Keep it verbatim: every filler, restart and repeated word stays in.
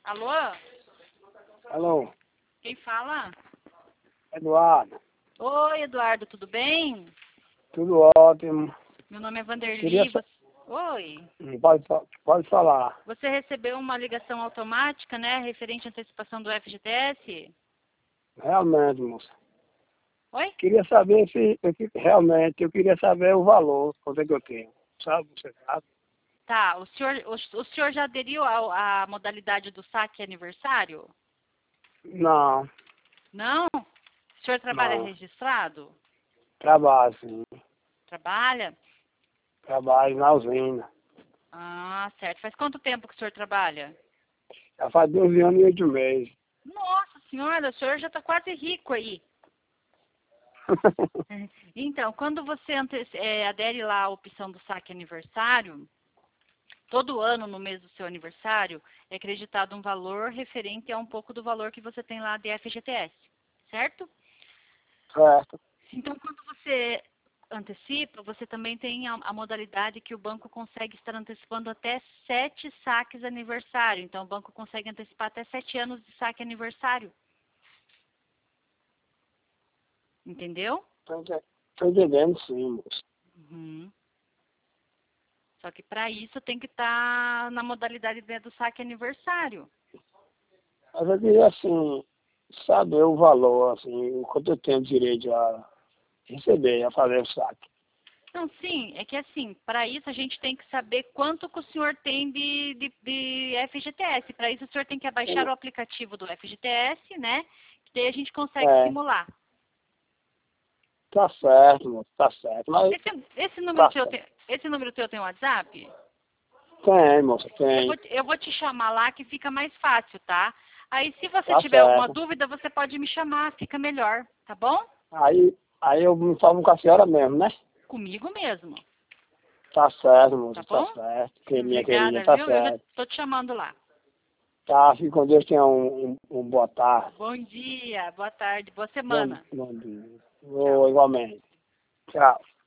Alô? Alô, Quem fala? Eduardo. Oi, Eduardo, tudo bem? Tudo ótimo. Meu nome é Vanderly. Queria sa- Você... Oi. Hum, Pode, fa- pode falar. Você recebeu uma ligação automática, né, referente à antecipação do F G T S? Realmente, moça. Oi? Queria saber se, eu que- realmente, eu queria saber o valor, quanto é que eu tenho. Sabe, você sabe? Tá, o senhor, o, o senhor já aderiu ao- à modalidade do saque aniversário? Não, Não? O senhor trabalha não. registrado? Trabalho, sim. Trabalha? Trabalho na usina. Ah, certo. Faz quanto tempo que o senhor trabalha? Já faz doze anos e oito meses. Nossa senhora, o senhor já está quase rico aí. Então, quando você ante- é, adere lá à opção do saque aniversário, todo ano, no mês do seu aniversário, é acreditado um valor referente a um pouco do valor que você tem lá de F G T S, certo? Certo. Então, quando você antecipa, você também tem a, a modalidade que o banco consegue estar antecipando até sete saques aniversário. Então, o banco consegue antecipar até sete anos de saque aniversário. Entendeu? Estou entendendo, sim, moça. Uhum. Só que para isso tem que estar na modalidade né, do saque aniversário. Mas eu queria, assim, saber o valor, assim, quanto eu tenho direito a receber, a fazer o saque. Então, sim, é que assim, para isso a gente tem que saber quanto que o senhor tem de, de, de F G T S. Para isso o senhor tem que abaixar o aplicativo do F G T S, né? Que daí a gente consegue É, simular. tá certo, moço, tá certo. Mas Esse, esse número tá teu certo. tem, esse número teu tem WhatsApp? Tem, moça, Eu vou, tem. te- eu vou te chamar lá que fica mais fácil, tá? Aí se você Tá tiver alguma certo. dúvida, você pode me chamar, fica melhor, tá bom? Aí, aí eu me falo com a senhora mesmo, né? Comigo mesmo, Tá certo, tá moça, tá bom? certo. Que minha querida, Obrigada, tá viu? Eu já certo. tô te chamando lá. Tá, fique com Deus, tenha um, um, um boa tarde. Bom dia, boa tarde, boa Bom, semana. bom dia. Tchau. Vou igualmente. Tchau.